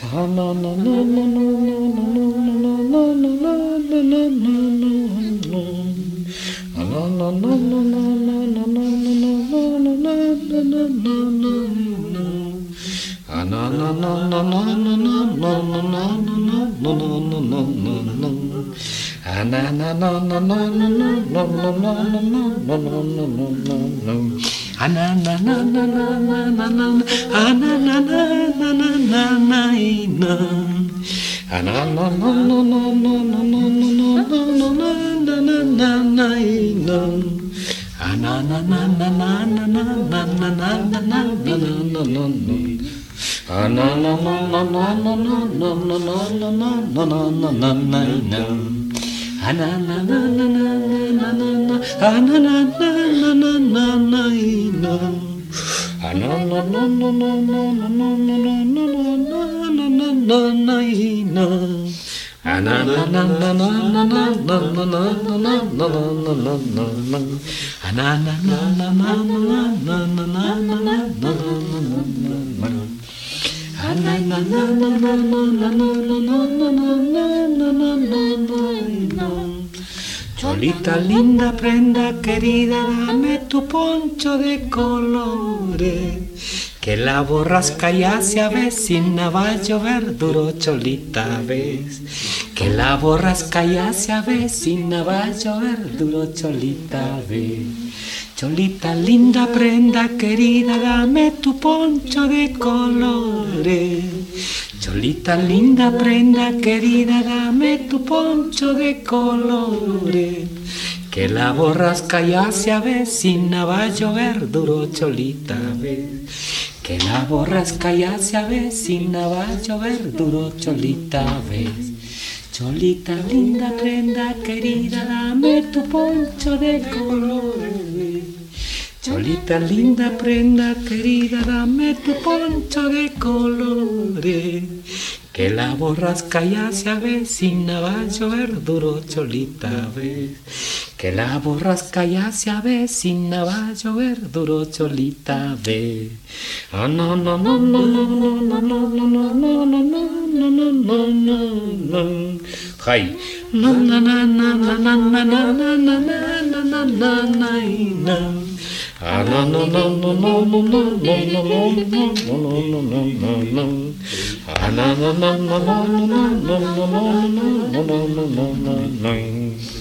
Cholita linda, prenda querida, dame tu poncho de colores, que la borrasca ya se avecina, va a llover duro, Cholita, ves. Que la borrasca ya se avecina, va a llover duro, Cholita, ves. Cholita linda, prenda querida, dame tu poncho de colores. Cholita linda, prenda querida, dame tu poncho de colores, que la borrasca ya se avecina, va a llover duro, Cholita, ves. Que la borrasca ya se avecina, va a llover duro, Cholita, ves. Cholita linda, prenda querida, dame tu poncho de colores. Cholita linda, prenda querida, dame tu poncho de colores, que la borrasca ya se avecina, va a llover duro, Cholita, ves. Que la borrasca ya se avecina, va a llover duro, Cholita, ves. Ah, no, no, no, no, no, no, no, no, no, no, no, no, no, no, no. Hi. Na na na na na na na na na na na na na na. Ah, no, no, no, no, no, no, no, no, no, no, no, no, no, no. Ah, no, no, no, no, no, no, no, no, no, no, no, no, no, no, no.